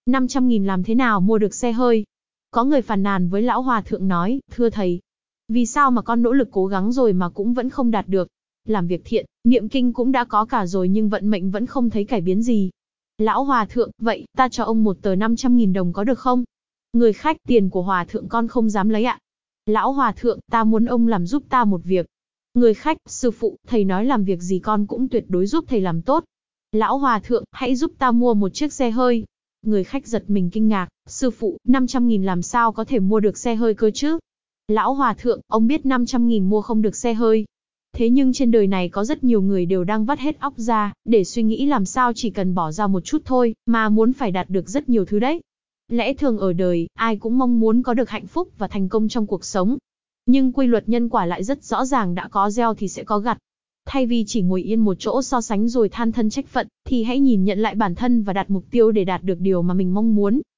500.000 làm thế nào mua được xe hơi? Có người phàn nàn với lão hòa thượng nói, thưa thầy, vì sao mà con nỗ lực cố gắng rồi mà cũng vẫn không đạt được? Làm việc thiện, niệm kinh cũng đã có cả rồi nhưng vận mệnh vẫn không thấy cải biến gì. Lão hòa thượng, vậy, ta cho ông một tờ 500.000 đồng có được không? Người khách, tiền của hòa thượng con không dám lấy ạ. Lão hòa thượng, ta muốn ông làm giúp ta một việc. Người khách, sư phụ, thầy nói làm việc gì con cũng tuyệt đối giúp thầy làm tốt. Lão hòa thượng, hãy giúp ta mua một chiếc xe hơi. Người khách giật mình kinh ngạc, sư phụ, 500.000 làm sao có thể mua được xe hơi cơ chứ? Lão hòa thượng, ông biết 500.000 mua không được xe hơi. Thế nhưng trên đời này có rất nhiều người đều đang vắt hết óc ra, để suy nghĩ làm sao chỉ cần bỏ ra một chút thôi, mà muốn phải đạt được rất nhiều thứ đấy. Lẽ thường ở đời, ai cũng mong muốn có được hạnh phúc và thành công trong cuộc sống. Nhưng quy luật nhân quả lại rất rõ ràng, đã có gieo thì sẽ có gặt. Thay vì chỉ ngồi yên một chỗ so sánh rồi than thân trách phận, thì hãy nhìn nhận lại bản thân và đặt mục tiêu để đạt được điều mà mình mong muốn.